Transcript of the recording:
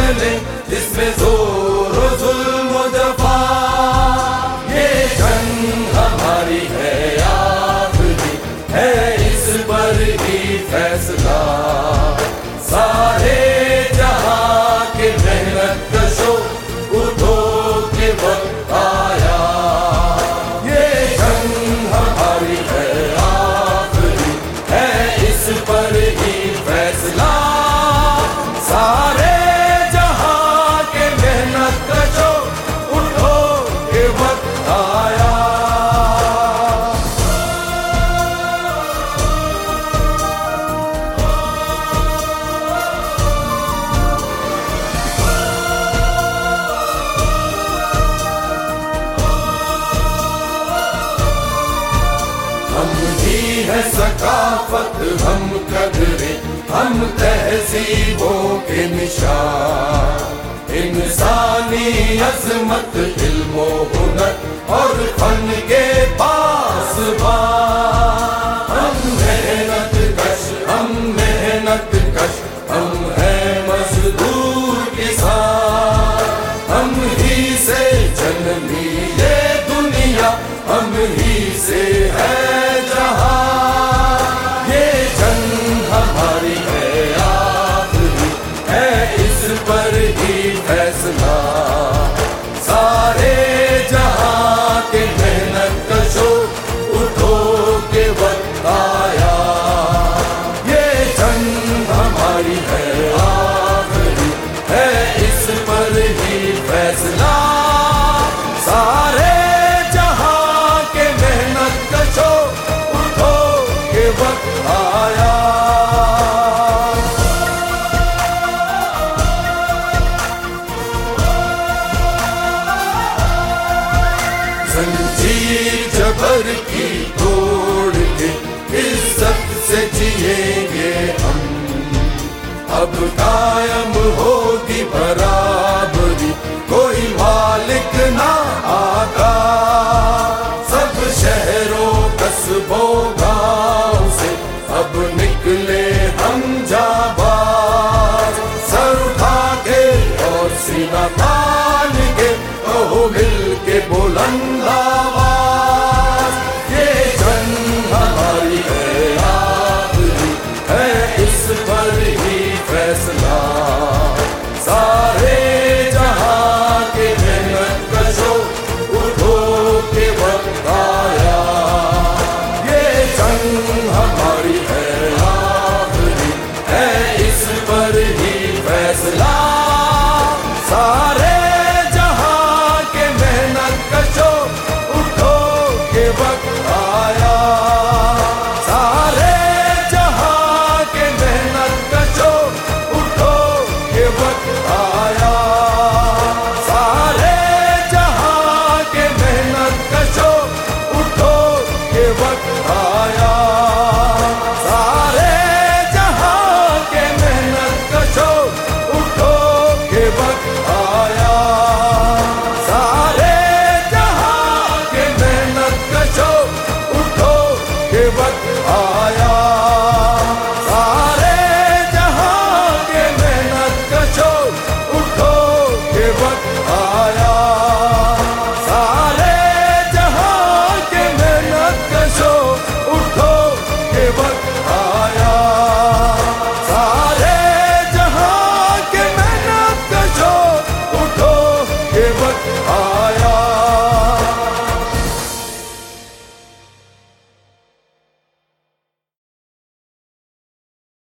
चले जिसमें जोर जुल्म जफा। ये जंग हमारी है आखिरी, है इस पर ही फैसला। सारे जहां के मेहनत कशो उठो के वक्त आया। ये जंग हमारी है आखिरी, है इस पर ही फैसला। सारे जहां के मेहनत कशो उठो के वक्त आया। हम ही है सकाफत, हम कदरे, हम तहजीबों के निशान। इंसानी अजमत, इल्मो हुनर और फन के पासबान। हम मेहनत कश, हम मेहनत कश, हम हैं मजदूर किसान। हम ही से जन्मी ये दुनिया, हम ही से है पर ही फैसला। सारे जहां के मेहनत कशो उठो के वक्त आया। ये जंग हमारी है आखिरी, है इस पर ही फैसला। सारे जहां के मेहनत कशो उठो के वक्त आया। जंजीर जबर की तोड़ के इज्जत से जिएंगे हम। अब कायम होगी बराबरी, कोई मालिक ना आका। सब शहरों कस्बों गांव से अब निकले हम जाबाज। सर उठा के और सीना तान के कहो मिल के बुलंद आवाज। ये जंग हमारी है आखिरी, है इस पर ही फैसला। सारे जहां के मेहनत कशो उठो के वक्त आया। ये जंग हमारी है आखिरी, है इस पर ही फैसला।